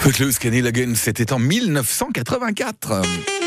Footloose, Kenny Loggins, c'était en 1984.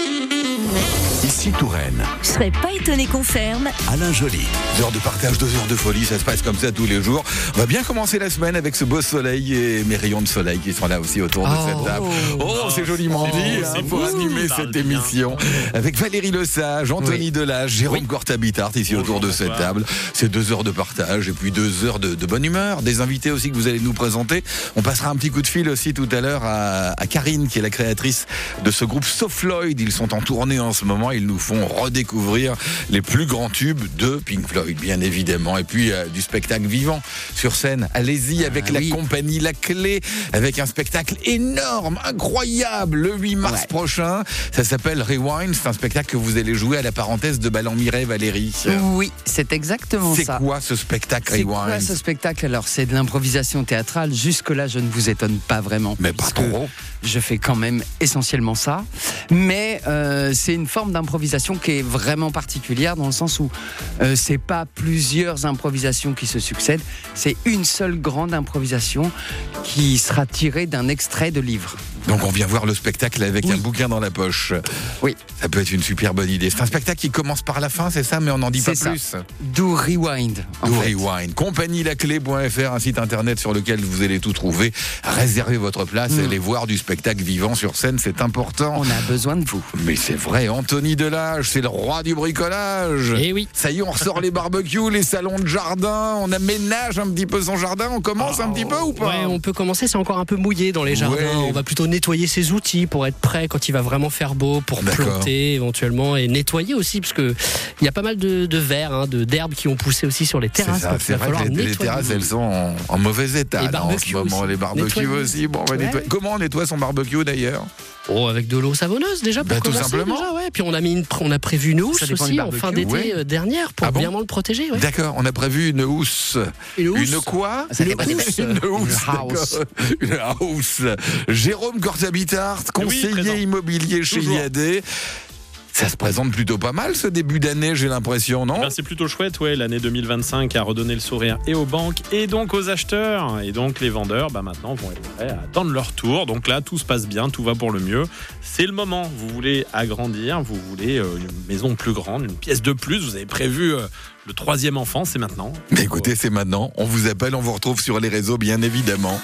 Ici Touraine. Je serais pas étonné qu'on ferme. Alain Joly. 2 heures de partage, 2 heures de folie, ça se passe comme ça tous les jours. On va bien commencer la semaine avec ce beau soleil et mes rayons de soleil qui sont là aussi autour de cette table. C'est joliment dit pour animer cette émission. Avec Valérie Lesage, Anthony Delage, Jérôme Cortabitart ici autour de cette table. C'est 2 heures de partage et puis 2 heures de bonne humeur. Des invités aussi que vous allez nous présenter. On passera un petit coup de fil aussi tout à l'heure à Karine qui est la créatrice de ce groupe So Floyd. Ils sont en tournée en ce moment. Ils nous font redécouvrir les plus grands tubes de Pink Floyd, bien évidemment. Et puis du spectacle vivant sur scène. Allez-y avec la compagnie La Clé, avec un spectacle énorme, incroyable, le 8 mars prochain. Ça s'appelle Rewind. C'est un spectacle que vous allez jouer à la parenthèse de Ballon-Miret, Valérie. Oui, c'est exactement ça. C'est quoi ce spectacle Rewind? C'est quoi ce spectacle? Alors, c'est de l'improvisation théâtrale. Jusque-là, je ne vous étonne pas vraiment. Mais pas trop. Je fais quand même essentiellement ça. Mais c'est une forme d'improvisation qui est vraiment particulière dans le sens où c'est pas plusieurs improvisations qui se succèdent. C'est une seule grande improvisation qui sera tirée d'un extrait de livre. Donc on vient voir le spectacle avec un bouquin dans la poche. Oui. Ça peut être une super bonne idée. C'est un spectacle qui commence par la fin, c'est ça, mais on n'en dit pas plus. Do Rewind. Rewind. Compagnielaclé.fr, un site internet sur lequel vous allez tout trouver. Réservez votre place et allez voir du spectacle vivant sur scène, c'est important. On a besoin de vous. Mais c'est vrai, Anthony Delage, c'est le roi du bricolage. Eh oui. Ça y est, on ressort les barbecues, les salons de jardin, on aménage un petit peu son jardin, on commence un petit peu ou pas? Ouais, on peut commencer, c'est encore un peu mouillé dans les jardins. On va plutôt nettoyer ses outils pour être prêt quand il va vraiment faire beau, pour planter éventuellement et nettoyer aussi, parce que il y a pas mal de vers, d'herbes qui ont poussé aussi sur les terrasses. C'est vrai que les terrasses, elles sont en mauvais état là, en ce moment. Les barbecues aussi. Bon, on va nettoyer. Comment on nettoie son barbecue d'ailleurs? Avec de l'eau savonneuse déjà pour commencer. Tout simplement. Déjà, Puis on a prévu une housse aussi en fin d'été dernière pour bien le protéger. Ouais. D'accord, on a prévu une housse. Une quoi? Une housse. Une house. Jérôme Cortabitart, conseiller immobilier chez IAD. Ça se présente plutôt pas mal ce début d'année, j'ai l'impression, non? C'est plutôt chouette, l'année 2025 a redonné le sourire et aux banques et donc aux acheteurs. Et donc les vendeurs, maintenant vont être prêts à attendre leur tour. Donc là, tout se passe bien, tout va pour le mieux. C'est le moment. Vous voulez agrandir, vous voulez une maison plus grande, une pièce de plus. Vous avez prévu le 3e enfant, c'est maintenant. Mais écoutez, c'est maintenant. On vous appelle, on vous retrouve sur les réseaux, bien évidemment.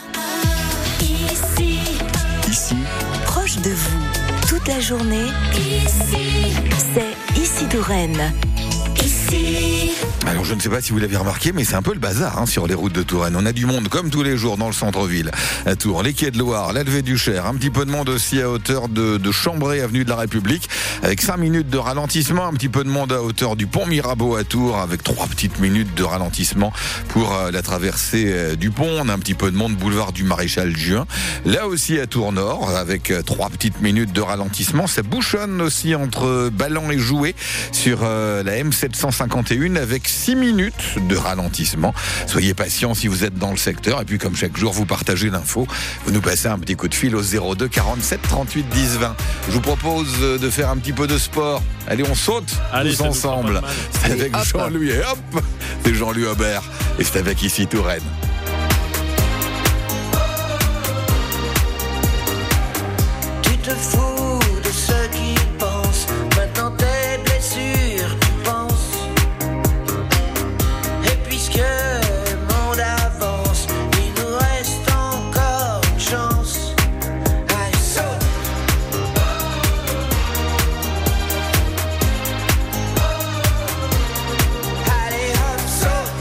Ici, proche de vous. Toute la journée, c'est Ici Touraine. Alors je ne sais pas si vous l'avez remarqué, mais c'est un peu le bazar sur les routes de Touraine. On a du monde comme tous les jours dans le centre-ville. À Tours, les quais de Loire, la levée du Cher, un petit peu de monde aussi à hauteur de Chambray, avenue de la République, avec 5 minutes de ralentissement, un petit peu de monde à hauteur du pont Mirabeau à Tours, avec 3 petites minutes de ralentissement pour la traversée du pont. On a un petit peu de monde boulevard du Maréchal Juin. Là aussi à Tours Nord, avec 3 petites minutes de ralentissement. Ça bouchonne aussi entre Ballan et Joué sur la M751 avec 6 minutes de ralentissement. Soyez patients si vous êtes dans le secteur. Et puis comme chaque jour, vous partagez l'info. Vous nous passez un petit coup de fil au 02 47 38 10 20. Je vous propose de faire un petit peu de sport. Allez, on saute tous ensemble. C'est avec Jean-Louis et hop, c'est Jean-Louis Aubert. Et c'est avec Ici Touraine. Tu te fous de ceux qui pensent. Maintenant tes blessures, tu penses. Et puisque le monde avance, il nous reste encore une chance. Allez, saute. Allez, hop, saute.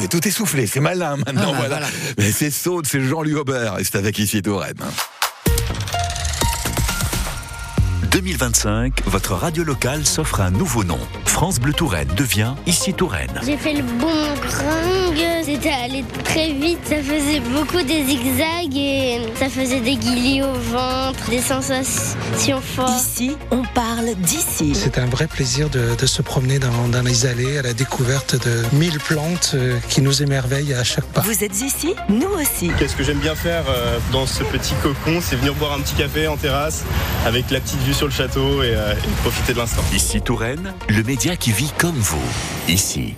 tout est soufflé, c'est malin maintenant, voilà. Mais c'est Saute, c'est Jean-Louis Aubert, et c'est avec Ici Touraine. 2025, votre radio locale s'offre un nouveau nom. France Bleu Touraine devient Ici Touraine. J'ai fait le boomerang, c'était allé très vite, ça faisait beaucoup des zigzags et ça faisait des guillis au ventre, des sensations fortes. Ici, on parle d'ici. C'est un vrai plaisir de se promener dans les allées à la découverte de 1000 plantes qui nous émerveillent à chaque pas. Vous êtes ici, nous aussi. Qu'est-ce que j'aime bien faire dans ce petit cocon, c'est venir boire un petit café en terrasse avec la petite vue sur le château et profiter de l'instant. Ici Touraine, le média qui vit comme vous. Ici.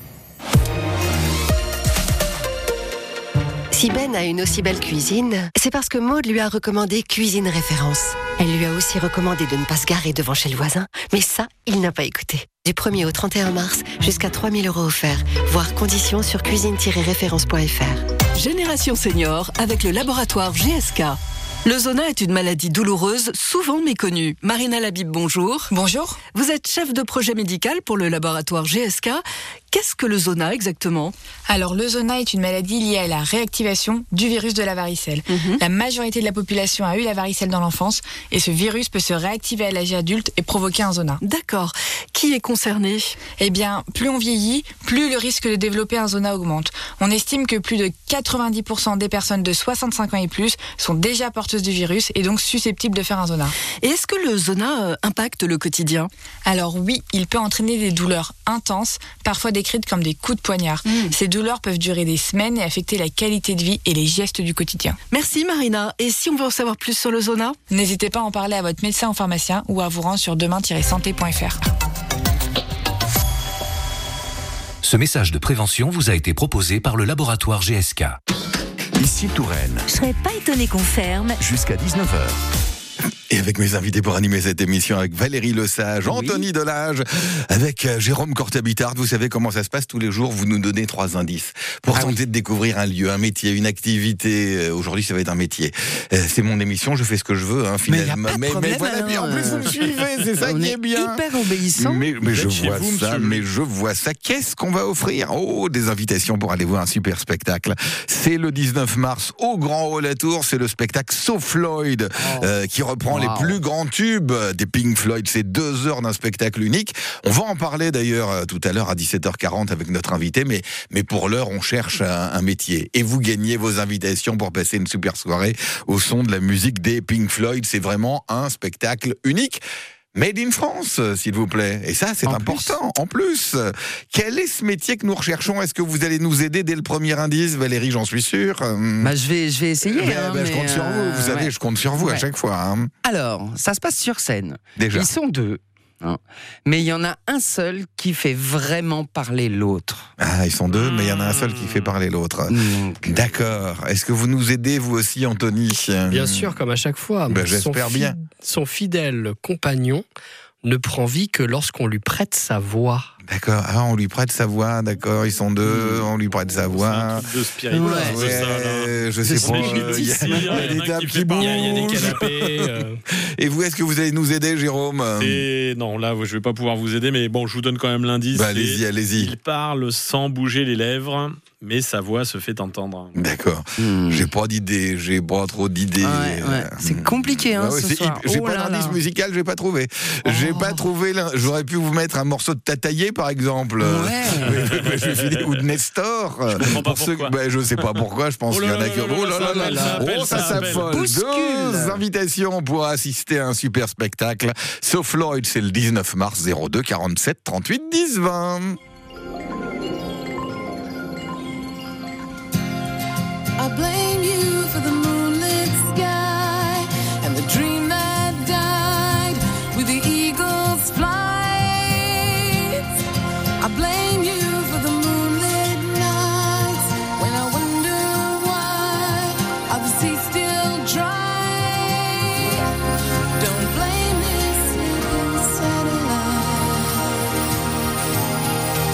Si Ben a une aussi belle cuisine, c'est parce que Maud lui a recommandé Cuisine Référence. Elle lui a aussi recommandé de ne pas se garer devant chez le voisin, mais ça, il n'a pas écouté. Du 1er au 31 mars, jusqu'à 3 000 € offerts. Voir conditions sur cuisine-référence.fr. Génération Senior avec le laboratoire GSK. Le zona est une maladie douloureuse, souvent méconnue. Marina Labib, bonjour. Bonjour. Vous êtes chef de projet médical pour le laboratoire GSK. Qu'est-ce que le zona exactement ? Alors le zona est une maladie liée à la réactivation du virus de la varicelle. La majorité de la population a eu la varicelle dans l'enfance et ce virus peut se réactiver à l'âge adulte et provoquer un zona. D'accord. Qui est concerné ? Eh bien, plus on vieillit, plus le risque de développer un zona augmente. On estime que plus de 90% des personnes de 65 ans et plus sont déjà porteuses du virus et donc susceptibles de faire un zona. Et est-ce que le zona impacte le quotidien ? Alors oui, il peut entraîner des douleurs intenses, parfois décrites comme des coups de poignard. Ces douleurs peuvent durer des semaines et affecter la qualité de vie et les gestes du quotidien. Merci Marina. Et si on veut en savoir plus sur le zona ? N'hésitez pas à en parler à votre médecin ou pharmacien ou à vous rendre sur demain-santé.fr. Ce message de prévention vous a été proposé par le laboratoire GSK. Ici Touraine. Je serais pas étonnée qu'on ferme. Jusqu'à 19h. Et avec mes invités pour animer cette émission, avec Valérie Lesage, Anthony Delage, avec Jérôme Cortabitard. Vous savez comment ça se passe tous les jours, vous nous donnez 3 indices pour tenter de découvrir un lieu, un métier, une activité. Aujourd'hui, ça va être un métier. C'est mon émission, je fais ce que je veux, finalement. Mais voilà, mais en plus, vous me suivez, c'est ça qui est bien. Hyper obéissant. Mais je vois ça. Qu'est-ce qu'on va offrir ? Oh, des invitations pour aller voir un super spectacle. C'est le 19 mars au Grand Hall à Tours. C'est le spectacle So Floyd qui reprend les plus grands tubes des Pink Floyd. C'est 2 heures d'un spectacle unique. On va en parler d'ailleurs tout à l'heure à 17h40 avec notre invité, mais pour l'heure, on cherche un métier. Et vous gagnez vos invitations pour passer une super soirée au son de la musique des Pink Floyd. C'est vraiment un spectacle unique. Made in France, s'il vous plaît. Et ça, c'est important. En plus, quel est ce métier que nous recherchons ? Est-ce que vous allez nous aider dès le premier indice, Valérie ? J'en suis sûr. Je vais essayer. Je compte sur vous. Vous savez, je compte sur vous à chaque fois. Alors, ça se passe sur scène. Déjà. Ils sont 2. Mais il y en a un seul qui fait vraiment parler l'autre. Ah, ils sont 2, mais il y en a un seul qui fait parler l'autre. D'accord. Est-ce que vous nous aidez, vous aussi, Anthony ? Bien sûr, comme à chaque fois. J'espère bien. Son fidèle compagnon ne prend vie que lorsqu'on lui prête sa voix. D'accord, on lui prête sa voix, d'accord, ils sont 2, on lui prête sa voix. C'est un truc de spirituel, c'est ça, là. Je sais pas, il y a des tables qui bougent. Il y a des canapés. Et vous, est-ce que vous allez nous aider, Jérôme ? Non, là, je vais pas pouvoir vous aider, mais bon, je vous donne quand même l'indice. Allez-y. Il parle sans bouger les lèvres, mais sa voix se fait entendre. D'accord. J'ai pas d'idées, j'ai pas trop d'idées. C'est compliqué, ce soir. J'ai pas d'indice musical, j'ai pas trouvé. J'ai pas trouvé. J'aurais pu vous mettre un morceau de Tataillé, par exemple. Ou de Nestor. Je comprends pas pourquoi. Je sais pas pourquoi, je pense qu'il y en a qui... ça s'affole. 2 invitations pour assister à un super spectacle. So Floyd, c'est le 19 mars, 02 47 38 10 20. I blame you for the moonlit sky and the dream that died with the eagle's flight. I blame you for the moonlit nights when I wonder why are the seas still dry. Don't blame this sleeping satellite.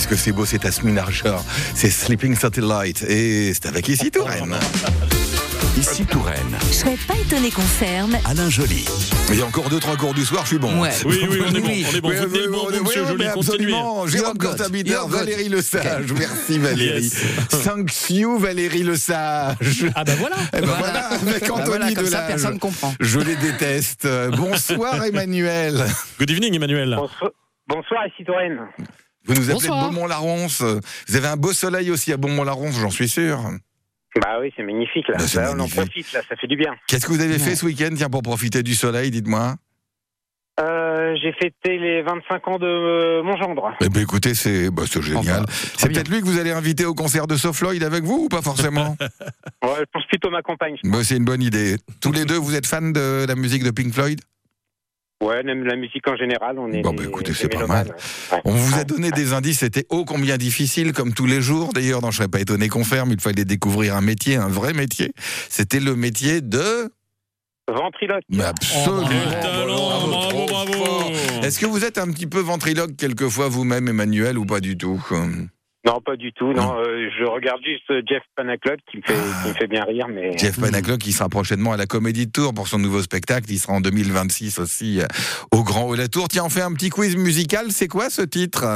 qu'est-ce que c'est beau, c'est Asmin Archer, c'est Sleeping Satellite, et c'est avec ici Touraine. Ici Touraine. Je serais pas étonné qu'on ferme. Alain Joly. Il y a encore 2-3 cours du soir, je suis bon. Ouais. Oui, on est bon. Oui. On est bon. Vous tenez le bon, monsieur Joly, continuez. Absolument. Jérôme You're Cortabiter, good. Valérie Lesage. Merci Valérie. Thank you Valérie Lesage. Ah bah voilà. Eh ben voilà, avec Anthony voilà, comme ça, Delage. personne comprend. Je les déteste. Bonsoir Emmanuel. Good evening, Emmanuel. Bonsoir, ici Touraine. Vous nous appelez de Bonsoir. Beaumont-la-Ronce. Vous avez un beau soleil aussi à Beaumont-la-Ronce, j'en suis sûr. Bah oui, c'est magnifique là. Bah, c'est Là, on en magnifique. profite là, ça fait du bien. Qu'est-ce que vous avez fait ce week-end, tiens, pour profiter du soleil, dites-moi? J'ai fêté les 25 ans de mon gendre. Eh bien, écoutez, c'est génial. Enfin, C'est peut-être lui que vous allez inviter au concert de Soft Floyd avec vous ou pas forcément? Ouais, je pense plutôt ma compagne. C'est une bonne idée. Tous les deux, vous êtes fans de la musique de Pink Floyd? Ouais, même la musique en général, on est. Écoutez, des c'est pas mélomanes. mal. Ouais. On vous a donné des indices, c'était ô combien difficile, comme tous les jours. D'ailleurs, je ne serais pas étonné qu'on ferme, il fallait découvrir un métier, un vrai métier. C'était le métier de... Ventriloque. Mais absolument. Quel talent, bravo, Trop bravo. fort. Est-ce que vous êtes un petit peu ventriloque quelquefois vous-même, Emmanuel, ou pas du tout? Non, pas du tout. Non, je regarde juste Jeff Panaclock qui me fait bien rire, mais. Jeff Panaclock qui sera prochainement à la Comédie de Tours pour son nouveau spectacle. Il sera en 2026 aussi au Grand Hall à Tours. Tiens, on fait un petit quiz musical. C'est quoi ce titre?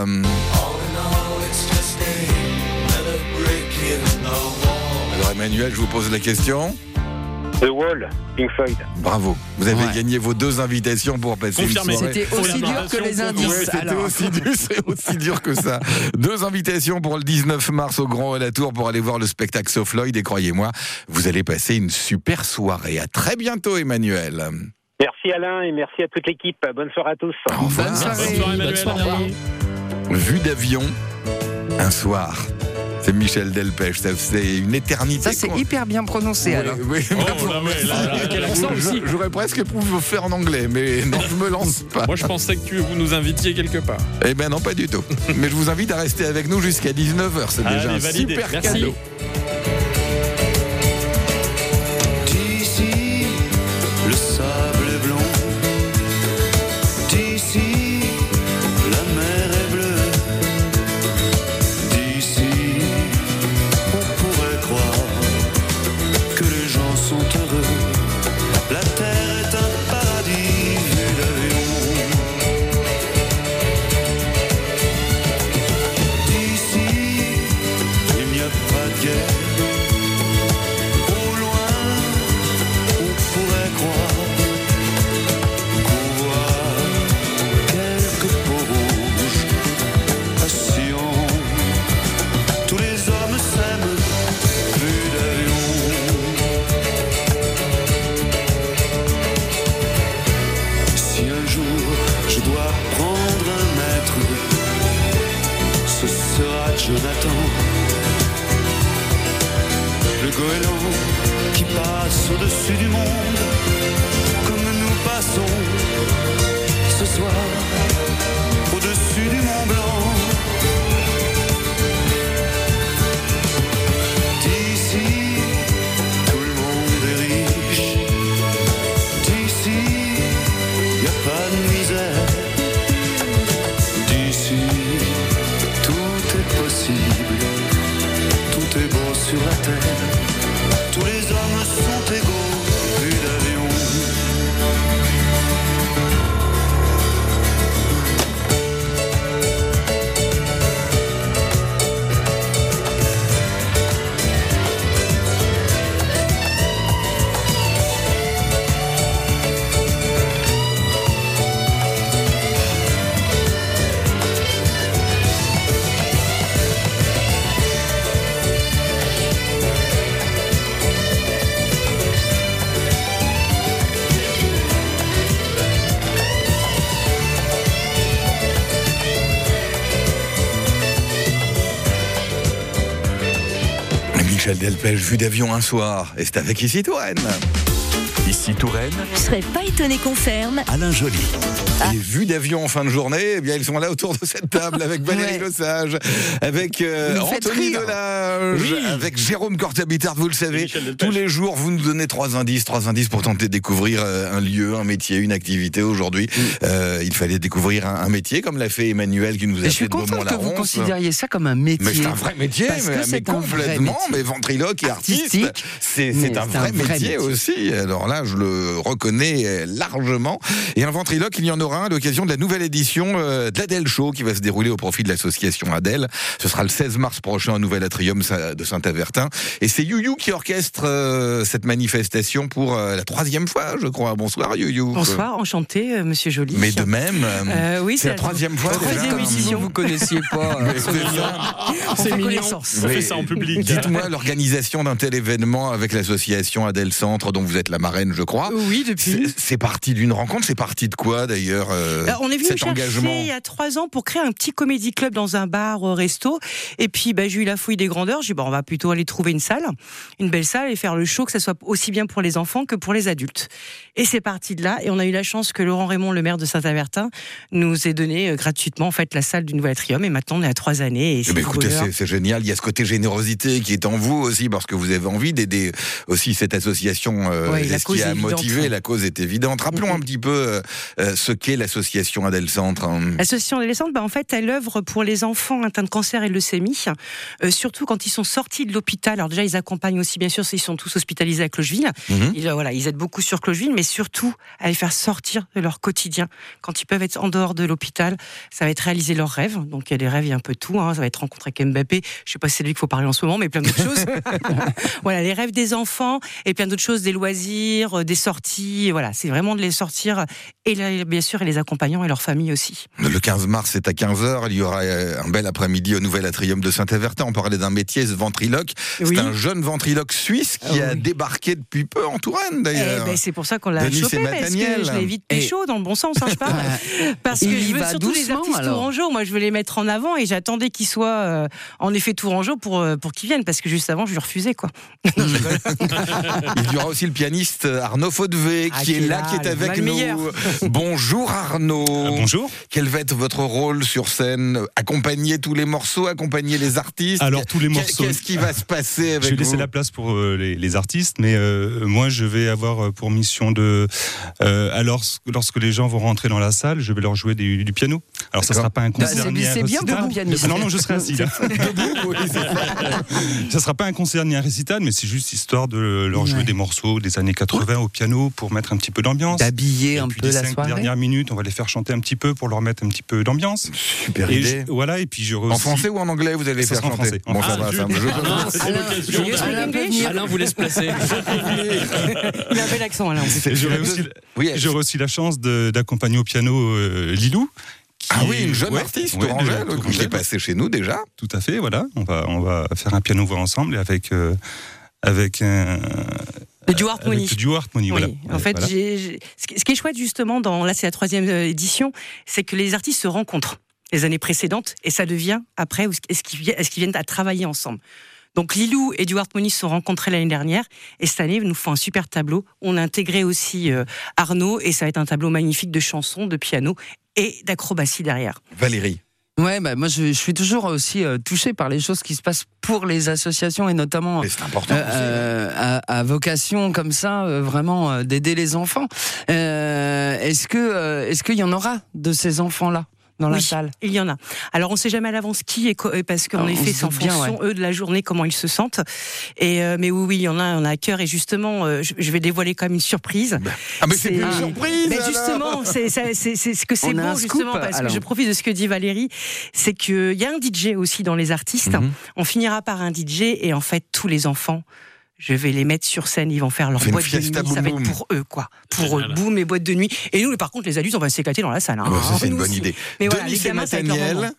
Alors Emmanuel, je vous pose la question. The Wall, Pink Floyd. Bravo. Vous avez gagné vos 2 invitations pour passer Confirmé. une soirée. C'était aussi dur que les indices. Ouais, c'était alors. c'est aussi dur que ça. 2 invitations pour le 19 mars au Grand Hall à Tours pour aller voir le spectacle Soft Floyd. Et croyez-moi, vous allez passer une super soirée. À très bientôt, Emmanuel. Merci Alain et merci à toute l'équipe. Bonne soirée à tous. Au revoir. Bonne soirée. Bonne soirée, Emmanuel. Bonne soirée. Vue d'avion, un soir. C'est Michel Delpech, ça c'est une éternité. Ça, c'est hyper bien prononcé, alors. Oui, Oh, là, ouais, là, Quel accent aussi. J'aurais presque pu vous faire en anglais, mais non, je me lance pas. Moi, je pensais que vous nous invitiez quelque part. Eh ben non, pas du tout. Mais je vous invite à rester avec nous jusqu'à 19h, c'est déjà Allez, un validé. super Merci. cadeau. D'ici, le sable est blanc. D'ici, la mer est bleue. D'ici, on pourrait croire que les gens sont heureux. La terre est un paradis vu d'avion. D'ici, il n'y a pas de guerre. Au loin, on pourrait croire qu'on voit quelques peaux rouges assurant. Tous les hommes s'aiment, vue d'avion. Si un jour je dois prendre un maître, ce sera Jonathan, le goéland qui passe au-dessus du monde, comme nous passons ce soir au-dessus du Mont Blanc. D'ici, tout le monde est riche. D'ici, y a pas de misère. D'ici, tout est possible. Tout est beau sur la terre. Tous les hommes sont égaux, vue d'avion. Michel Delpech, vue d'avion un soir. Et c'est avec ici Touraine. Ici Touraine, Je serais pas étonné qu'on ferme. Alain Joly. Les vues d'avion en fin de journée, eh bien, ils sont là autour de cette table avec Valérie Lesage, avec Anthony Delage, avec Jérôme Cortabitard. Vous le savez, tous les jours, vous nous donnez 3 indices pour tenter de découvrir un lieu, un métier, une activité. Aujourd'hui, il fallait découvrir un métier, comme l'a fait Emmanuel qui nous a Je suis fait de content que Beaumont-la-Ronce. vous considériez ça comme un métier. Mais c'est un vrai métier, mais complètement, mais ventriloque et artiste, c'est un vrai métier aussi. Alors là, je le reconnais largement. Et un ventriloque, il y en aura à l'occasion de la nouvelle édition de l'Adèle Show qui va se dérouler au profit de l'association Adèle. Ce sera le 16 mars prochain au Nouvel Atrium de Saint-Avertin. Et c'est You qui orchestre cette manifestation pour la 3e fois, je crois. Bonsoir You. Bonsoir, enchanté, Monsieur Joly. Mais de même, oui, c'est la 3e fois déjà. Si vous connaissiez pas. C'est mignon. connaissance. On fait ça en public. Dites-moi l'organisation d'un tel événement avec l'association Adèle Centre, dont vous êtes la marraine, je crois. Oui, depuis. C'est parti d'une rencontre, c'est parti de quoi d'ailleurs On est venu cet chercher engagement il y a 3 ans pour créer un petit comédie club dans un bar resto. Et puis j'ai eu la fouille des grandeurs. J'ai dit on va plutôt aller trouver une belle salle et faire le show, que ça soit aussi bien pour les enfants que pour les adultes. Et c'est parti de là. Et on a eu la chance que Laurent Raymond, le maire de Saint-Avertin, nous ait donné gratuitement en fait la salle du Nouvel Atrium. Et maintenant on est à 3 années. Et c'est écoutez, c'est génial. Il y a ce côté générosité qui est en vous aussi, parce que vous avez envie d'aider aussi cette association. La cause qui a est motivé, évidente. la cause est évidente. Rappelons un petit peu ce qu'est l'association Adèle Centre. L'association Adèle Centre, en fait, elle œuvre pour les enfants atteints de cancer et de leucémie, surtout quand ils sont sortis de l'hôpital. Alors déjà, ils accompagnent aussi, bien sûr, ils sont tous hospitalisés à Clocheville. Ils aident beaucoup sur Clocheville, mais surtout à les faire sortir de leur quotidien. Quand ils peuvent être en dehors de l'hôpital, ça va être réaliser leurs rêves. Donc il y a des rêves, il y a un peu tout. Ça va être rencontrer avec Mbappé. Je sais pas si c'est lui qu'il faut parler en ce moment, mais plein d'autres choses. Voilà, les rêves des enfants et plein d'autres choses, des loisirs, des sorties. Voilà, c'est vraiment de les sortir et bien sûr, et les accompagnants et leurs familles aussi. Le 15 mars, c'est à 15h. Il y aura un bel après-midi au Nouvel Atrium de Saint-Avertin. On parlait d'un métier, ce ventriloque. Oui. C'est un jeune ventriloque suisse qui a débarqué depuis peu en Touraine, d'ailleurs. C'est pour ça qu'on l'a Denis chopé, parce que je l'ai vite pécho, dans le bon sens, je parle. Parce que je veux surtout les artistes tourangeaux. Moi, je veux les mettre en avant et j'attendais qu'ils soient en effet tourangeaux pour qu'ils viennent, parce que juste avant, je lui refusais, quoi. Non, je rigole. Il y aura aussi le pianiste Arnaud Faudevé qui est là, qui est avec nous. Bonjour Arnaud. Bonjour. Quel va être votre rôle sur scène? Accompagner tous les morceaux, accompagner les artistes? Alors tous les morceaux. Qu'est-ce qui va se passer avec vous? Je vais laisser la place pour les artistes, mais moi je vais avoir pour mission alors lorsque les gens vont rentrer dans la salle, je vais leur jouer du piano. Alors ça sera pas un concert ni un récital. C'est bien pour un pianiste. Non, je serai assis là. Ça sera pas un concert ni un récital, mais c'est juste histoire de leur jouer des morceaux des années 80 au piano pour mettre un petit peu d'ambiance. D'habiller un peu la soirée. Les 5 dernières minutes, on va les faire chanter un petit peu pour leur mettre un petit peu d'ambiance. Super idée. Voilà, et puis j'aurai En aussi... français ou en anglais, vous allez les faire chanter? Bon, ça va, ça Alain vous laisse placer. Il a un bel accent, Alain. J'aurai aussi la chance d'accompagner au piano Lilou. Une jeune artiste tourangelle, qui est passée chez nous déjà. Tout à fait, voilà. On va faire un piano voix ensemble avec un... Le duo Harmonie. Le duo Harmonie, voilà. En fait, ce qui est chouette justement, là c'est la 3e édition, c'est que les artistes se rencontrent les années précédentes et ça devient après est-ce qu'ils viennent à travailler ensemble. Donc Lilou et Duo Harmonie se sont rencontrés l'année dernière et cette année nous font un super tableau. On a intégré aussi Arnaud et ça va être un tableau magnifique de chansons, de piano et d'acrobatie derrière. Valérie. Ouais, moi je suis toujours aussi touché par les choses qui se passent pour les associations et notamment à vocation comme ça, vraiment d'aider les enfants. Est-ce qu'il y en aura de ces enfants-là dans la salle? Il y en a. Alors on ne sait jamais à l'avance qui parce qu'en effet c'est en fonction eux de la journée comment ils se sentent. Mais oui, il y en a, on a à cœur et justement je vais dévoiler quand même une surprise. Mais c'est une surprise. Mais justement, c'est ce que c'est beau justement parce que je profite de ce que dit Valérie, c'est que il y a un DJ aussi dans les artistes. On finira par un DJ et en fait tous les enfants, je vais les mettre sur scène, ils vont faire leur boîte de nuit, ça va être pour eux, quoi. Pour eux, boum, et boîte de nuit. Et nous, par contre, les adultes, on va s'éclater dans la salle. Ça, c'est une bonne idée. Mais Denis et Nathaniel,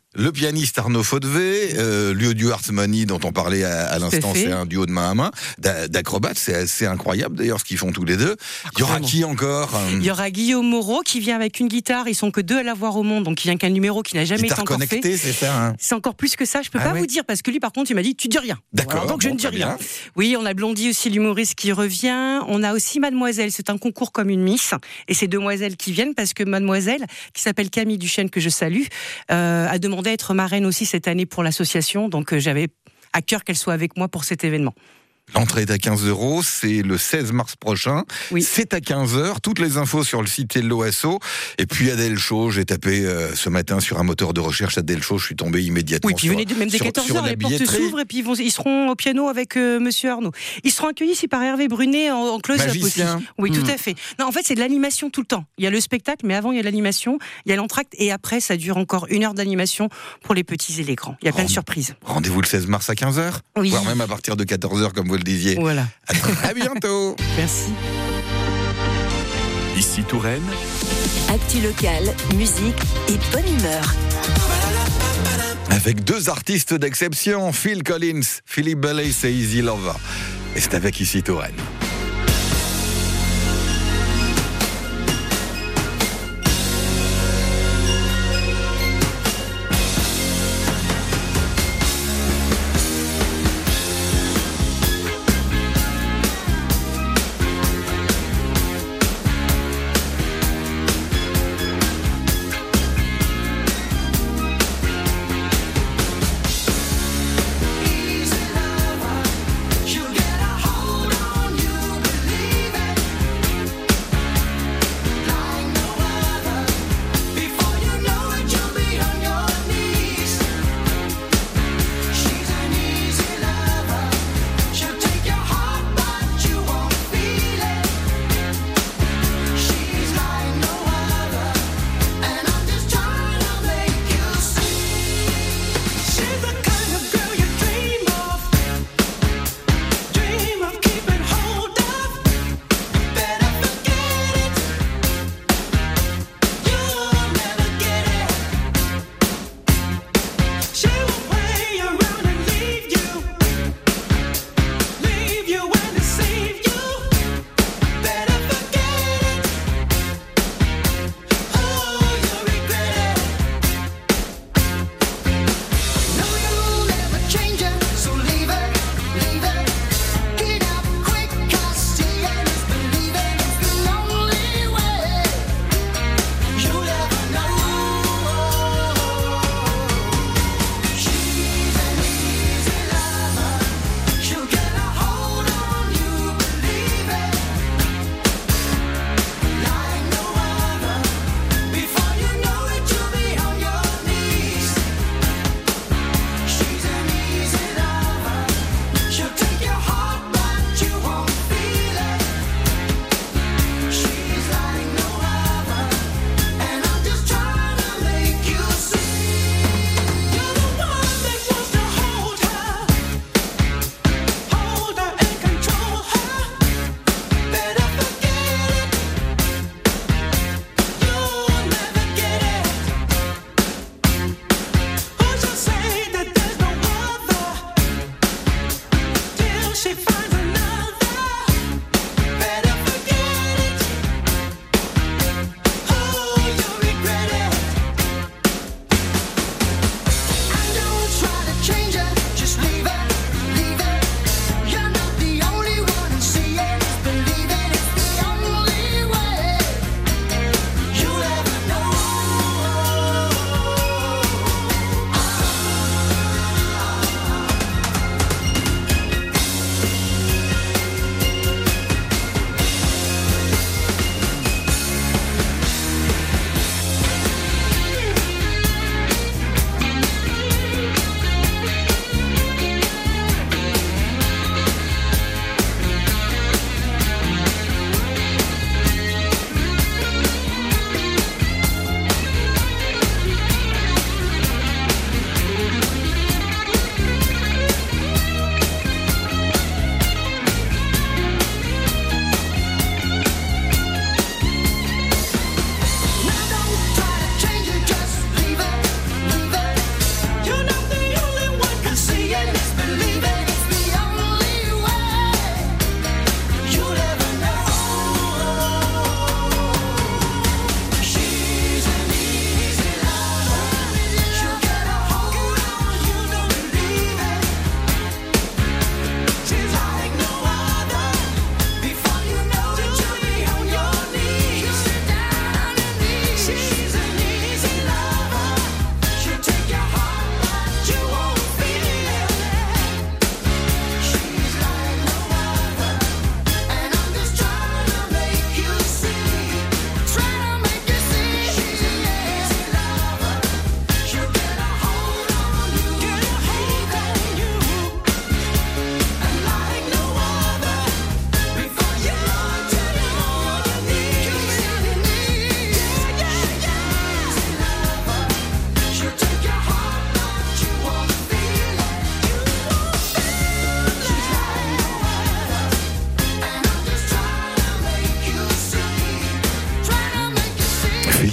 Le pianiste Arnaud Faudevé, lieu du Harmony dont on parlait à l'instant, c'est un duo de main à main, d'acrobates, c'est assez incroyable d'ailleurs ce qu'ils font tous les deux. Il y aura qui encore? Il y aura Guillaume Moreau qui vient avec une guitare, ils sont que 2 à l'avoir au monde, donc il vient qu'un numéro qui n'a jamais été encore fait. C'est ça, hein. C'est encore plus que ça, je peux pas vous dire, parce que lui par contre il m'a dit tu dis rien. D'accord. Alors, donc je ne dis rien. Oui, on a Blondie aussi, l'humoriste qui revient, on a aussi Mademoiselle, c'est un concours comme une Miss, et c'est demoiselles qui viennent parce que Mademoiselle, qui s'appelle Camille Duchesne que je salue, a demandé à être marraine aussi cette année pour l'association, donc j'avais à cœur qu'elle soit avec moi pour cet événement. L'entrée est à 15 €, c'est le 16 mars prochain. Oui. C'est à 15 h. Toutes les infos sur le site Hello Asso. Et puis Adèle Chaud, j'ai tapé ce matin sur un moteur de recherche Adèle Chaud, je suis tombé immédiatement. Oui, puis venez même dès 14 h, les portes s'ouvrent et puis ils seront au piano avec Monsieur Arnaud. Ils seront accueillis ici par Hervé Brunet en close-up aussi. Oui, tout à fait. Non, en fait, c'est de l'animation tout le temps. Il y a le spectacle, mais avant il y a l'animation, il y a l'entracte et après ça dure encore 1 heure d'animation pour les petits et les grands. Il y a plein de surprises. Rendez-vous le 16 mars à 15 h, voire même à partir de 14 h comme vous le disiez. Voilà. À très bientôt. Merci. Ici Touraine. Actu locale, musique et bonne humeur. Avec 2 artistes d'exception, Phil Collins, Philip Bailey, c'est Easy Lover. Et c'est avec Ici Touraine. You get a hold on you.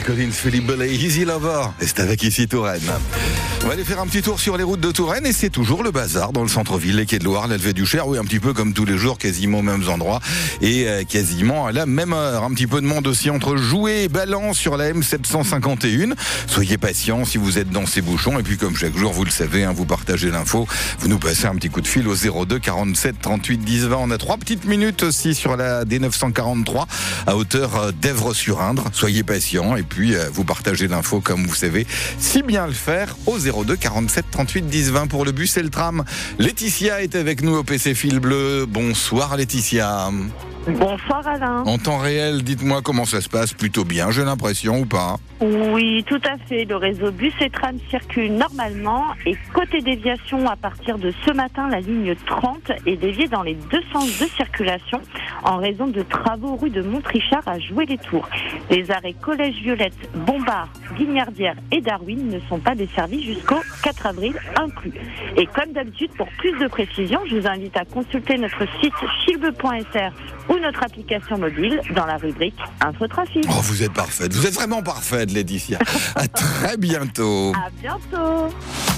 Collins, Philippe Bellet, Easy Lover. Et c'est avec ici Touraine. On va aller faire un petit tour sur les routes de Touraine et c'est toujours le bazar dans le centre-ville, les quais de Loire, l'Alvet du Cher, oui, un petit peu comme tous les jours, quasiment aux mêmes endroits et quasiment à la même heure. Un petit peu de monde aussi entre Joué et Ballan sur la M751. Soyez patients si vous êtes dans ces bouchons et puis comme chaque jour, vous le savez, hein, vous partagez l'info, vous nous passez un petit coup de fil au 02 47 38 10 20. On a 3 petites minutes aussi sur la D943 à hauteur d'Èvres-sur-Indre. Soyez patients et puis vous partagez l'info comme vous savez si bien le faire au 02 47 38 10 20 pour le bus et le tram. Laetitia est avec nous au PC Fil Bleu. Bonsoir Laetitia. Bonsoir Alain. En temps réel, dites-moi comment ça se passe, plutôt bien, j'ai l'impression, ou pas? Oui, tout à fait. Le réseau bus et tram circule normalement et côté déviation, à partir de ce matin, la ligne 30 est déviée dans les deux sens de circulation en raison de travaux rue de Montrichard à Joué-les-Tours. Les arrêts Collège Violette, Bombard, Guignardière et Darwin ne sont pas desservis jusqu'au 4 avril inclus. Et comme d'habitude, pour plus de précisions, je vous invite à consulter notre site filbleu.fr ou notre application mobile dans la rubrique Infotrafic. Oh, vous êtes parfaite, vous êtes vraiment parfaite Laetitia. À très bientôt. À bientôt.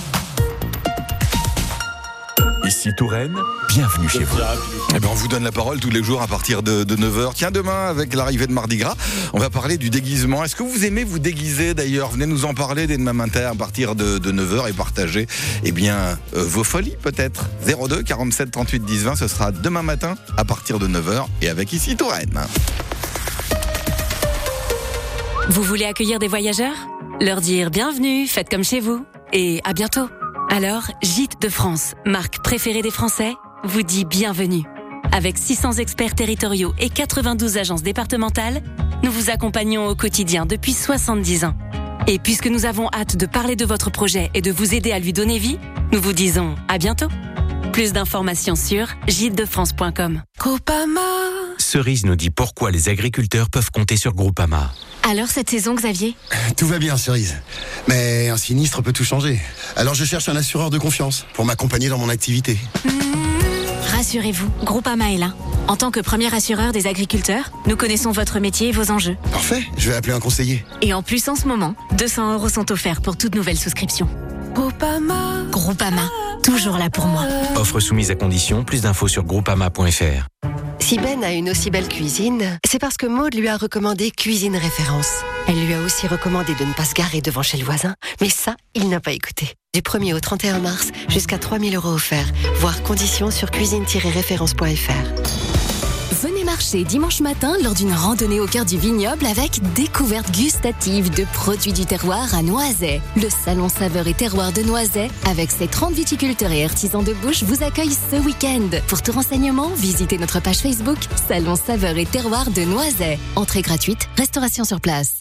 Ici Touraine, bienvenue chez vous. Eh ben, on vous donne la parole tous les jours à partir de 9h. Tiens, demain, avec l'arrivée de Mardi Gras, on va parler du déguisement. Est-ce que vous aimez vous déguiser d'ailleurs? Venez nous en parler dès demain matin à partir de 9h et partager vos folies peut-être. 02 47 38 10 20, ce sera demain matin à partir de 9h et avec ici Touraine. Vous voulez accueillir des voyageurs? Leur dire bienvenue, faites comme chez vous et à bientôt. Alors, Gîtes de France, marque préférée des Français, vous dit bienvenue. Avec 600 experts territoriaux et 92 agences départementales, nous vous accompagnons au quotidien depuis 70 ans. Et puisque nous avons hâte de parler de votre projet et de vous aider à lui donner vie, nous vous disons à bientôt. Plus d'informations sur gîtesdefrance.com. Groupama. Cerise nous dit pourquoi les agriculteurs peuvent compter sur Groupama. Alors cette saison, Xavier? Tout va bien, Cerise. Mais un sinistre peut tout changer. Alors je cherche un assureur de confiance pour m'accompagner dans mon activité. Rassurez-vous, Groupama est là. En tant que premier assureur des agriculteurs, nous connaissons votre métier et vos enjeux. Parfait, je vais appeler un conseiller. Et en plus, en ce moment, 200 € sont offerts pour toute nouvelle souscription. Groupama. Groupama, toujours là pour moi. Offre soumise à condition, plus d'infos sur groupama.fr. Si Ben a une aussi belle cuisine, c'est parce que Maud lui a recommandé Cuisine Référence. Elle lui a aussi recommandé de ne pas se garer devant chez le voisin, mais ça, il n'a pas écouté. Du 1er au 31 mars, jusqu'à 3 000 € offerts, voire conditions sur cuisine-référence.fr. Venez marcher dimanche matin lors d'une randonnée au cœur du vignoble avec découverte gustative de produits du terroir à Noiset. Le salon Saveurs et Terroir de Noiset, avec ses 30 viticulteurs et artisans de bouche, vous accueille ce week-end. Pour tout renseignement, visitez notre page Facebook Salon Saveurs et Terroir de Noiset. Entrée gratuite, restauration sur place.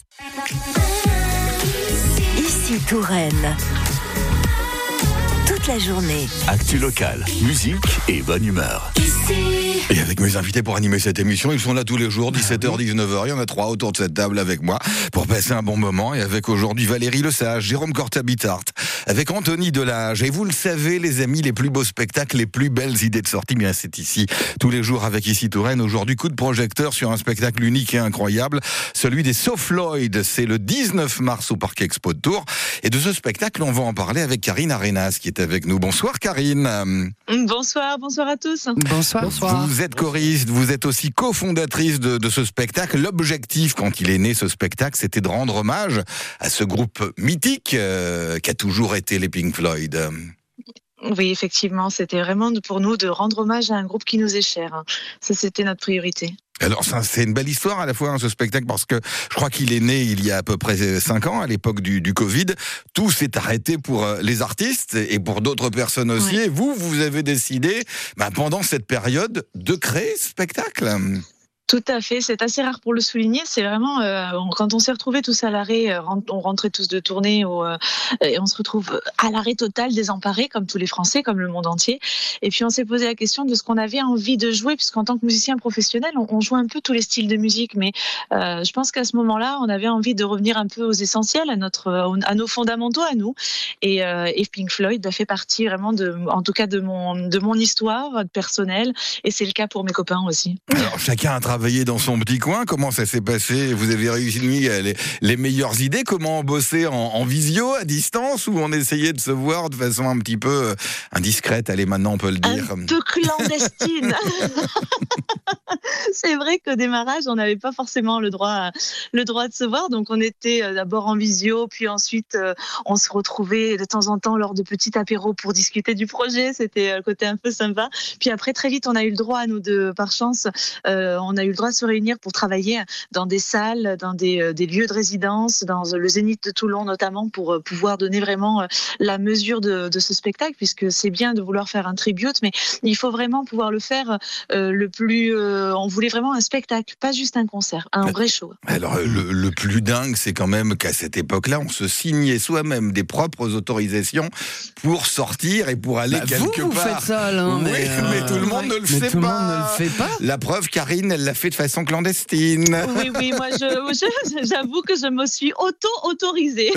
Ici Touraine. Toute la journée. Actu locale, musique et bonne humeur. Et avec mes invités pour animer cette émission, ils sont là tous les jours, 17h, 19h. Il y en a 3 autour de cette table avec moi pour passer un bon moment. Et avec aujourd'hui Valérie Lesage, Jérôme Corta-Bittart, avec Anthony Delage. Et vous le savez, les amis, les plus beaux spectacles, les plus belles idées de sortie, bien c'est ici tous les jours avec ici Touraine. Aujourd'hui, coup de projecteur sur un spectacle unique et incroyable, celui des Soft Lloyd. C'est le 19 mars au Parc Expo de Tours. Et de ce spectacle, on va en parler avec Karine Arenas qui est avec nous. Bonsoir Karine. Bonsoir à tous. Bonsoir. Vous êtes choriste, vous êtes aussi cofondatrice de ce spectacle. L'objectif, quand il est né, ce spectacle, c'était de rendre hommage à ce groupe mythique qui a toujours été les Pink Floyd. Oui, effectivement, c'était vraiment pour nous de rendre hommage à un groupe qui nous est cher. Ça, c'était notre priorité. Alors c'est une belle histoire à la fois ce spectacle parce que je crois qu'il est né il y a à peu près 5 ans à l'époque du Covid. Tout s'est arrêté pour les artistes et pour d'autres personnes aussi. Oui. Et vous avez décidé pendant cette période de créer ce spectacle. Tout à fait, c'est assez rare pour le souligner. C'est vraiment quand on s'est retrouvés tous à l'arrêt, on rentrait tous de tournée et on se retrouve à l'arrêt total, désemparés comme tous les Français, comme le monde entier. Et puis on s'est posé la question de ce qu'on avait envie de jouer, puisqu'en tant que musicien professionnel, on joue un peu tous les styles de musique. Mais je pense qu'à ce moment-là, on avait envie de revenir un peu aux essentiels, à nos fondamentaux, à nous. Et Pink Floyd a fait partie vraiment en tout cas de mon histoire personnelle. Et c'est le cas pour mes copains aussi. Alors chacun a travaillé travailler dans son petit coin. Comment ça s'est passé? Vous avez réuni les meilleures idées? Comment bosser en visio, à distance, ou on essayait de se voir de façon un petit peu indiscrète? Allez, maintenant on peut le dire. Un peu clandestine. C'est vrai qu'au démarrage, on n'avait pas forcément le droit de se voir. Donc on était d'abord en visio, puis ensuite on se retrouvait de temps en temps lors de petits apéros pour discuter du projet. C'était le côté un peu sympa. Puis après, très vite, on a eu le droit, nous deux, par chance, on a eu le droit de se réunir pour travailler dans des salles, dans des lieux de résidence, dans le Zénith de Toulon notamment, pour pouvoir donner vraiment la mesure de ce spectacle, puisque c'est bien de vouloir faire un tribute, mais il faut vraiment pouvoir le faire le plus... on voulait vraiment un spectacle, pas juste un concert, un vrai show. Alors, le plus dingue, c'est quand même qu'à cette époque-là, on se signait soi-même des propres autorisations pour sortir et pour aller quelque vous part. Faites ça, Alain, oui, mais tout le monde ne le fait tout pas. Le monde ne le fait pas. La preuve, Karine, elle l'a fait de façon clandestine. Oui, moi, j'avoue que je me suis auto-autorisée.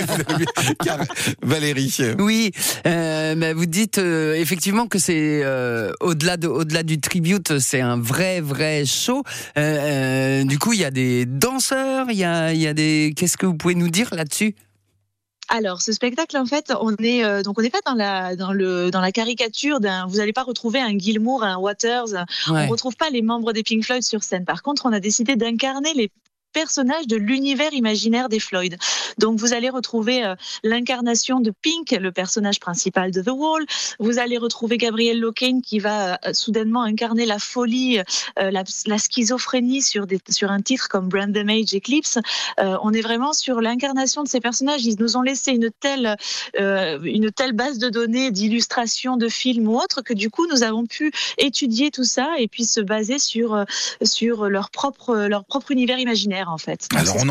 Valérie. Oui, vous dites effectivement que c'est au-delà du tribute, c'est un vrai show. Du coup, il y a des danseurs, il y a des... Qu'est-ce que vous pouvez nous dire là-dessus? Alors, ce spectacle, en fait, on n'est pas dans la caricature d'un. Vous n'allez pas retrouver un Gilmour, un Waters. Ouais. On retrouve pas les membres des Pink Floyd sur scène. Par contre, on a décidé d'incarner les personnages de l'univers imaginaire des Floyd. Donc vous allez retrouver l'incarnation de Pink, le personnage principal de The Wall. Vous allez retrouver Gabriel Locane qui va soudainement incarner la folie, la schizophrénie sur un titre comme Brand the Mage Eclipse. On est vraiment sur l'incarnation de ces personnages. Ils nous ont laissé une telle base de données, d'illustrations, de films ou autres, que du coup nous avons pu étudier tout ça et puis se baser sur leur propre univers imaginaire. En fait. Donc, alors on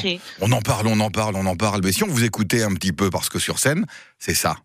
en parle. Mais si on vous écoutait un petit peu, parce que sur scène, c'est ça.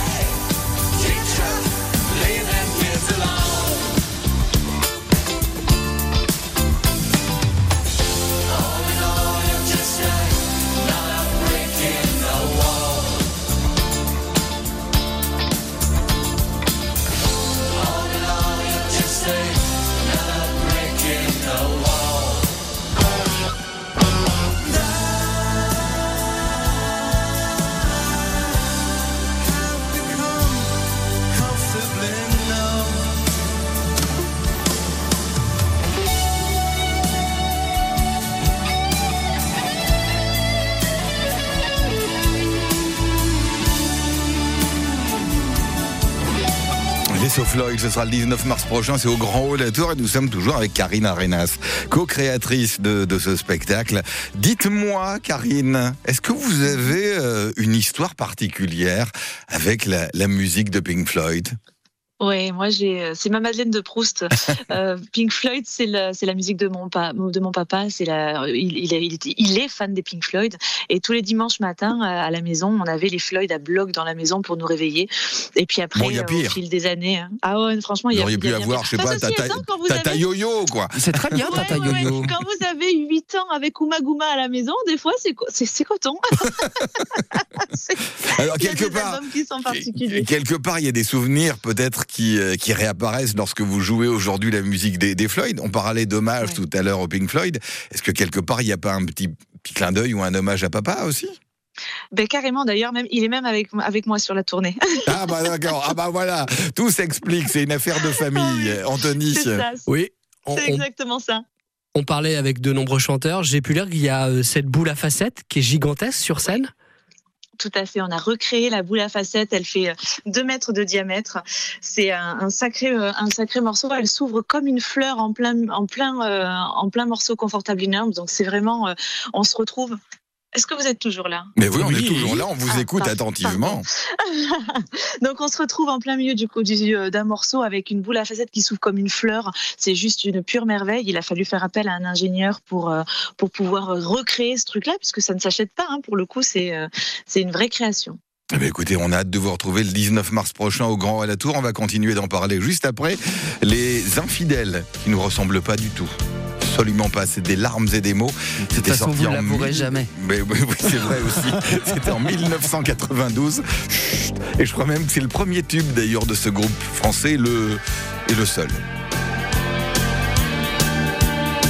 Floyd, ce sera le 19 mars prochain, c'est au Grand Hall à Tours et nous sommes toujours avec Karine Arenas, co-créatrice de ce spectacle. Dites-moi, Karine, est-ce que vous avez une histoire particulière avec la musique de Pink Floyd ? Ouais, moi c'est ma Madeleine de Proust. Pink Floyd, c'est la musique de mon papa. Il est fan des Pink Floyd et tous les dimanches matins à la maison, on avait les Floyd à bloc dans la maison pour nous réveiller. Et puis après, au fil des années, ah ouais, franchement, il y a pu avoir, je sais pas, Tata Yo-Yo, quoi. C'est très bien, Tata Yo-Yo. Quand vous avez 8 ans avec Uma Gouma à la maison, des fois c'est coton. Alors il y a des albums qui sont particuliers. Quelque part, il y a des souvenirs peut-être qui réapparaissent lorsque vous jouez aujourd'hui la musique des Floyd. On parlait d'hommage tout à l'heure au Pink Floyd. Est-ce que quelque part, il n'y a pas un petit clin d'œil ou un hommage à papa aussi ? Ben carrément, d'ailleurs, il est même avec moi sur la tournée. Ah bah d'accord, ah bah voilà, tout s'explique, c'est une affaire de famille. Anthony. C'est ça, oui, c'est exactement ça. On parlait avec de nombreux chanteurs. J'ai pu lire qu'il y a cette boule à facettes qui est gigantesque sur scène. Tout à fait, on a recréé la boule à facettes, elle fait 2 mètres de diamètre. C'est un sacré morceau, elle s'ouvre comme une fleur en plein morceau Comfortably Numb. Donc c'est vraiment, on se retrouve. Est-ce que vous êtes toujours là ? Mais oui, on est toujours là, on vous écoute attentivement. Donc on se retrouve en plein milieu d'un morceau avec une boule à facettes qui s'ouvre comme une fleur. C'est juste une pure merveille. Il a fallu faire appel à un ingénieur pour pouvoir recréer ce truc-là, puisque ça ne s'achète pas. Pour le coup, c'est une vraie création. Eh bien, écoutez, on a hâte de vous retrouver le 19 mars prochain au Grand Hall à la Tour. On va continuer d'en parler juste après. Les infidèles qui nous ressemblent pas du tout. Absolument pas, c'est des larmes et des mots. C'était sorti vous l'avouerez jamais. Mais oui, c'est vrai aussi. C'était en 1992. Et je crois même que c'est le premier tube d'ailleurs de ce groupe français, et le seul.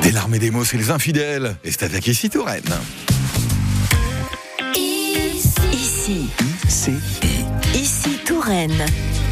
Et l'armée des mots, c'est les infidèles. Et c'est avec Ici Touraine. Ici Touraine.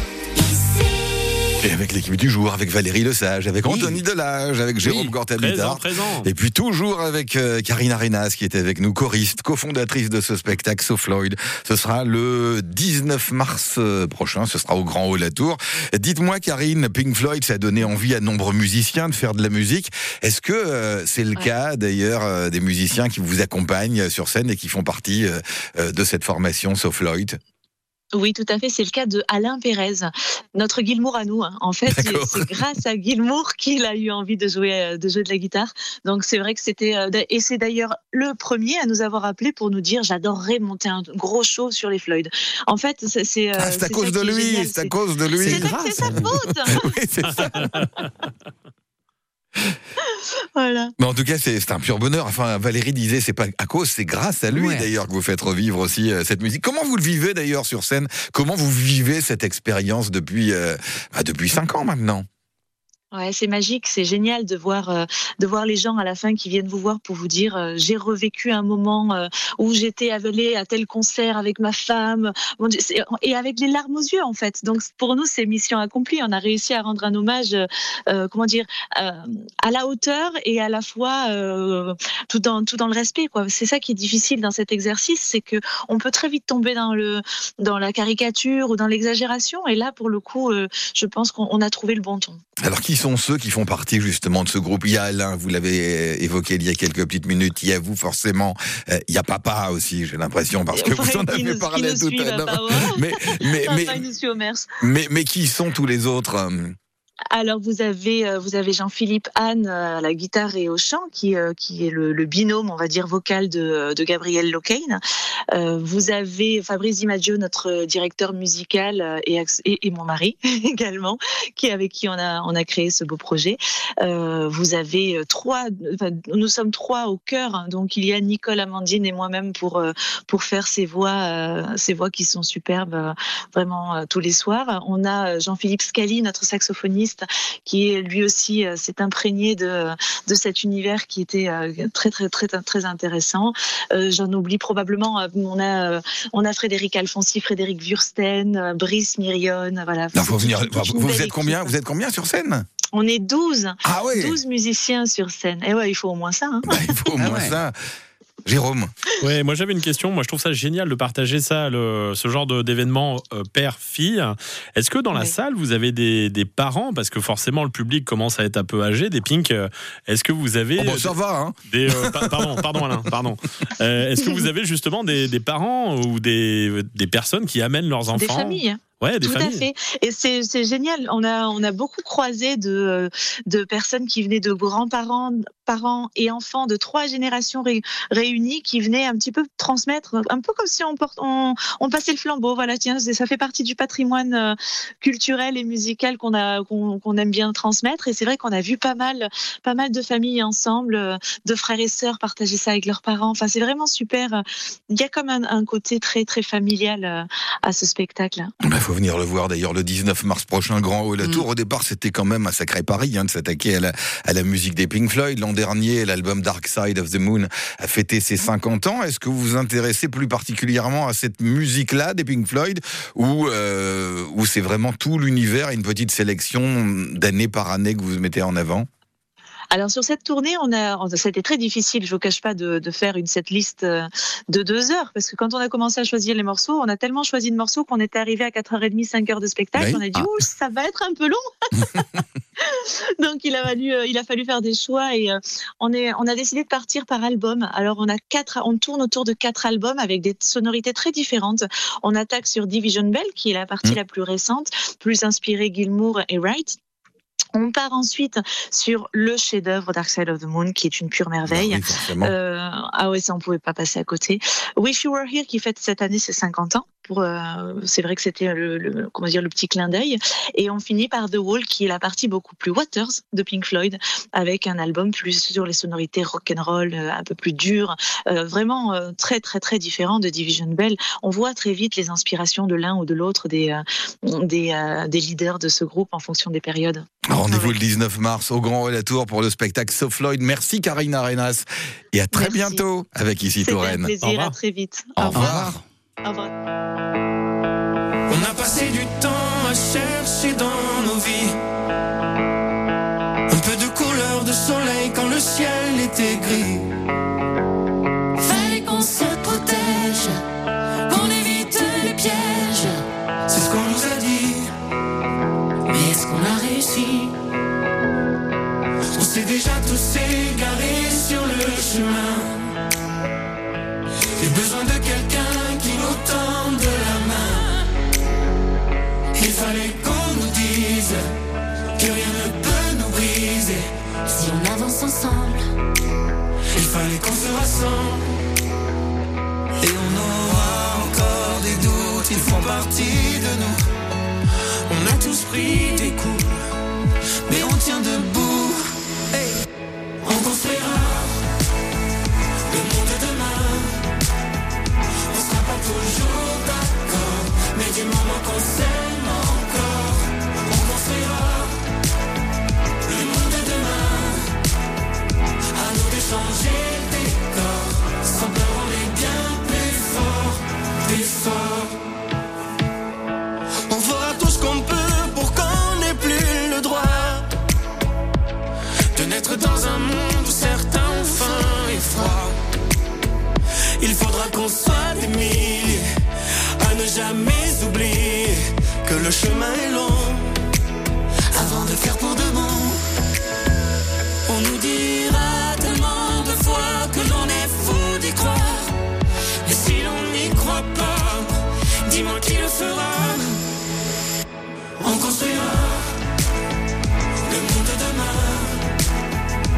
Et avec l'équipe du jour, avec Valérie Lesage, avec Anthony Delage, avec Jérôme Gortabitard. Présent. Et puis toujours avec Karine Arenas qui était avec nous, choriste, cofondatrice de ce spectacle So Floyd. Ce sera le 19 mars prochain, ce sera au Grand Hall La Tour. Dites-moi Karine, Pink Floyd, ça a donné envie à de nombreux musiciens de faire de la musique. Est-ce que c'est le cas d'ailleurs des musiciens qui vous accompagnent sur scène et qui font partie de cette formation So Floyd ? Oui, tout à fait. C'est le cas de Alain Pérez, notre Gilmour à nous. En fait, c'est grâce à Gilmour qu'il a eu envie de jouer de la guitare. Donc c'est vrai que et c'est d'ailleurs le premier à nous avoir appelé pour nous dire j'adorerais monter un gros show sur les Floyd. En fait, c'est à cause de lui. C'est à cause de lui. C'est sa faute. Oui, c'est ça. Voilà. Mais en tout cas, c'est un pur bonheur. Enfin, Valérie disait, c'est pas à cause, c'est grâce à lui d'ailleurs que vous faites revivre aussi cette musique. Comment vous le vivez d'ailleurs sur scène ? Comment vous vivez cette expérience depuis 5 ans maintenant ? Ouais, c'est magique, c'est génial de voir les gens à la fin qui viennent vous voir pour vous dire j'ai revécu un moment où j'étais allée à tel concert avec ma femme, et avec les larmes aux yeux en fait. Donc pour nous c'est mission accomplie. On a réussi à rendre un hommage, à la hauteur et à la fois tout dans le respect quoi. C'est ça qui est difficile dans cet exercice, c'est que on peut très vite tomber dans la caricature ou dans l'exagération. Et là pour le coup, je pense qu'on a trouvé le bon ton. Alors qui sont ceux qui font partie justement de ce groupe ? Il y a Alain, vous l'avez évoqué il y a quelques petites minutes, il y a vous forcément, il y a Papa aussi, j'ai l'impression, parce que vous en avez parlé tout à l'heure. Mais qui sont tous les autres ? Alors vous avez Jean-Philippe Anne à la guitare et au chant qui est le binôme on va dire vocal de Gabriel Locane. Vous avez Fabrice Di Maggio, notre directeur musical et mon mari également avec qui on a créé ce beau projet. Vous avez nous sommes 3 au chœur, donc il y a Nicole, Amandine et moi-même pour faire ces voix qui sont superbes vraiment tous les soirs. On a Jean-Philippe Scali, notre saxophoniste, qui est lui aussi s'est imprégné de cet univers qui était très très très très intéressant. J'en oublie probablement. On a Frédéric Alfonsi, Frédéric Wursten, Brice Myrion. Voilà. Non, faut venir. Vous êtes combien ? Vous êtes combien sur scène ? On est 12. Ah ouais. 12 musiciens sur scène. Et ouais, il faut au moins ça. Hein. Il faut au moins ça. Jérôme. Ouais, moi j'avais une question. Moi je trouve ça génial de partager ça, ce genre d'événement père-fille. Est-ce que dans la salle vous avez des parents, parce que forcément le public commence à être un peu âgé, des Pink. Est-ce que vous avez ça va hein. Pardon Alain, pardon. Est-ce que vous avez justement des parents ou des personnes qui amènent leurs enfants ? Des familles. Ouais, tout à fait. Et c'est génial. On a beaucoup croisé de personnes qui venaient de grands-parents, parents et enfants de 3 générations réunies qui venaient un petit peu transmettre, un peu comme si on passait le flambeau. Voilà, tiens, ça fait partie du patrimoine culturel et musical qu'on aime bien transmettre. Et c'est vrai qu'on a vu pas mal de familles ensemble, de frères et sœurs partager ça avec leurs parents. Enfin, c'est vraiment super. Il y a comme un côté très très familial à ce spectacle. Faut venir le voir d'ailleurs le 19 mars prochain, Grand Hall La Tour. Au départ, c'était quand même un sacré pari de s'attaquer à la musique des Pink Floyd. L'an dernier, l'album Dark Side of the Moon a fêté ses 50 ans. Est-ce que vous vous intéressez plus particulièrement à cette musique-là des Pink Floyd ou c'est vraiment tout l'univers et une petite sélection d'année par année que vous mettez en avant ? Alors sur cette tournée, c'était très difficile, je vous cache pas, de faire une setlist de 2 heures, parce que quand on a commencé à choisir les morceaux, on a tellement choisi de morceaux qu'on était arrivé à 4h30, 5h de spectacle, on a dit ça va être un peu long. Donc il a fallu faire des choix et on a décidé de partir par album. Alors on tourne autour de 4 albums avec des sonorités très différentes. On attaque sur Division Bell, qui est la partie la plus récente, plus inspirée Gilmour et Wright. On part ensuite sur le chef-d'œuvre Dark Side of the Moon, qui est une pure merveille. Oui, ça on pouvait pas passer à côté. Wish You Were Here, qui fête cette année ses 50 ans. c'est vrai que c'était le petit clin d'œil. Et on finit par The Wall, qui est la partie beaucoup plus Waters de Pink Floyd, avec un album plus sur les sonorités rock'n'roll, un peu plus dur, vraiment très très très différent de Division Bell. On voit très vite les inspirations de l'un ou de l'autre des leaders de ce groupe en fonction des périodes. Rendez-vous le 19 mars au Grand Hall à Tours pour le spectacle So Floyd. Merci Karine Arenas et à très bientôt avec Ici Touraine. C'était un plaisir, à très vite. Au revoir. Au revoir. On a passé du temps à chercher dans nos vies un peu de couleur de soleil quand le ciel était gris. Fallait qu'on se protège, qu'on évite les pièges. C'est ce qu'on nous a dit, mais est-ce qu'on a réussi? on s'est déjà tous égarés sur le chemin. J'ai besoin de quelqu'un qui nous tende la main. Il fallait qu'on nous dise que rien ne peut nous briser. Si on avance ensemble, il fallait qu'on se rassemble. Et on aura encore des doutes, ils font partie de nous. On a tous pris des coups, mais on tient debout. Hey. On construira le monde de demain. On sera pas toujours d'accord, mais du moment qu'on s'aime encore, on construira le monde de demain. À nous de changer le décor, sans peur on est bien plus fort, plus fort. On fera tout ce qu'on peut pour qu'on n'ait plus le droit de naître dans un monde où certains ont faim et froid. Il faudra qu'on soit des milliers à ne jamais oublier que le chemin est long avant de faire pour de bon. On nous dira tellement de fois que l'on est fou d'y croire, mais si l'on n'y croit pas, dis-moi qui le fera.